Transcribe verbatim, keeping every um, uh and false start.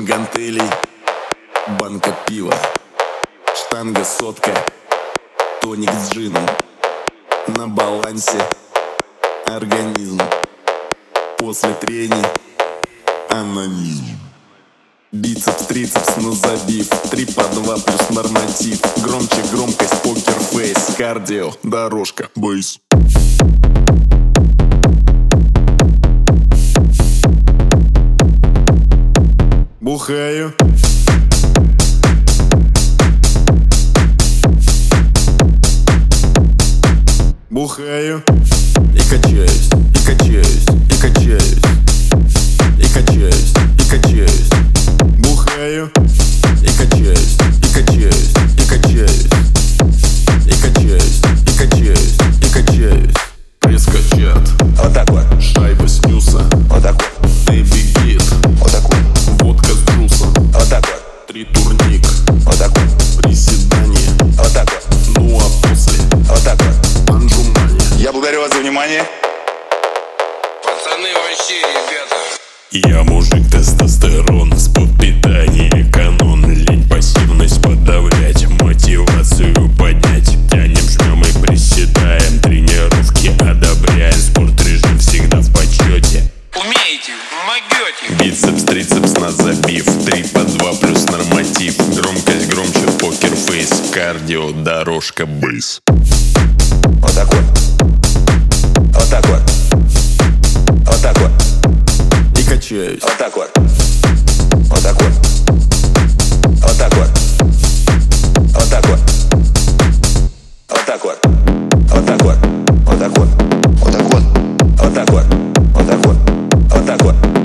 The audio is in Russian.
гантелей, банка пива, штанга сотка, тоник с джином. На балансе организм, после трений анонизм. Бицепс, трицепс на забив, три по два плюс норматив. Громче громкость, покерфейс, кардио, дорожка, бейс. Бухаю, бухаю и качаюсь, и качаюсь, и качаюсь, и качаюсь, и качаюсь. Бухаю и качаюсь, и качаюсь, и качаюсь, и качаюсь, и качаюсь, и качаюсь. Пресс-качат, Вот так вот, шайба снюса, вот так вот, Дэби гит, вот так вот, водка с джусом, вот так вот, три турник, вот так вот, приседание, вот так вот, ну а после вот так вот. анжумания. Я благодарю вас за внимание. Пацаны, вообще, ребята. Я мужик, тестостерон, спот питание, канон. Лень, пассивность подавлять, мотивацию поднять. Тянем, жмем и приседаем, тренировки одобряем. Спорт режим всегда в почете. Умеете, могете. Бицепс, трицепс на забив, три по два плюс норматив. Громкость громче, покерфейс, кардио, дорожка, бейс. Вот так вот, вот так вот, вот так вот, И качаюсь, вот так вот, вот так вот, вот так вот, вот так вот, вот так вот, вот так вот, вот так вот, вот так вот, вот так вот, вот так вот, вот так вот.